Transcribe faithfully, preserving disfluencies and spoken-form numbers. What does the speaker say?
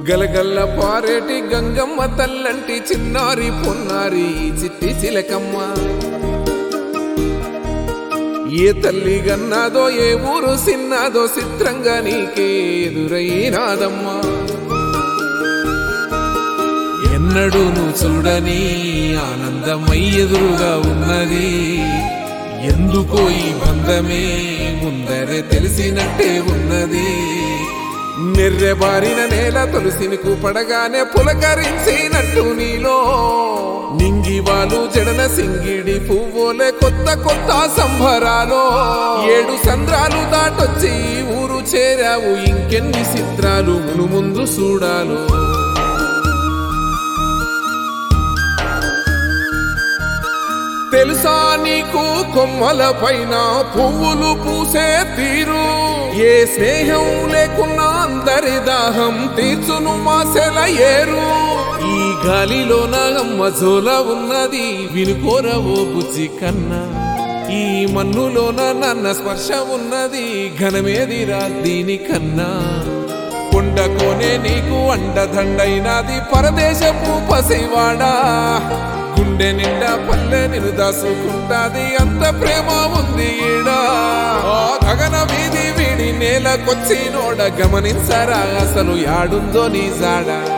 గలగల్ల పారేటి గంగమ్మ తల్లంటి చిన్నారి పొన్నారి చిట్టి చిలకమ్మ ఏ తల్లి గన్నాదో ఏ ఊరు సిన్నాదో చిత్రంగా నీకే ఎదురైనాదమ్మా ఎన్నడూ నువ్వు చూడని ఆనందమై ఎదురుగా ఉన్నది ఎందుకో ఈ బంధమే ముందరే తెలిసినట్టే ఉన్నది నిర్రెబారిన నేల తులసిని కూపడగానే పులకరించినట్టు నీలో నింగివాలు జడన సింగిడి పువ్వులే కొత్త కొత్త సంభరాలో ఏడు సంద్రాలు దాటొచ్చి ఊరు చేరావు ఇంకెన్ని చిత్రాలు మును ముందు చూడాలో తెలుసా నీకు కొమ్మల పైన పువ్వులు పూసే తీరు ఏ స్నేహం లేకున్నా అందరి దాహం తీర్చును మాసెల ఏరు ఈ గాలిలోన అమ్మ జోల ఉన్నది వినుకోరవో బుజ్జి కన్నా ఈ మన్నులోన నన్న స్పర్శ ఉన్నది ఘనమేదిరా దీనికన్నా కొండకోనే నీకు అండదండైనది పరదేశపు పసివాడా గుండె నిండా పల్లె నిన్ను దాసుకుంటాది అంత ప్రేమ ఉంది ఈడా గగన వీధి వీడి నేలకొచ్చి నోడ గమనించరా అసలు యాడుందో నీ జాడా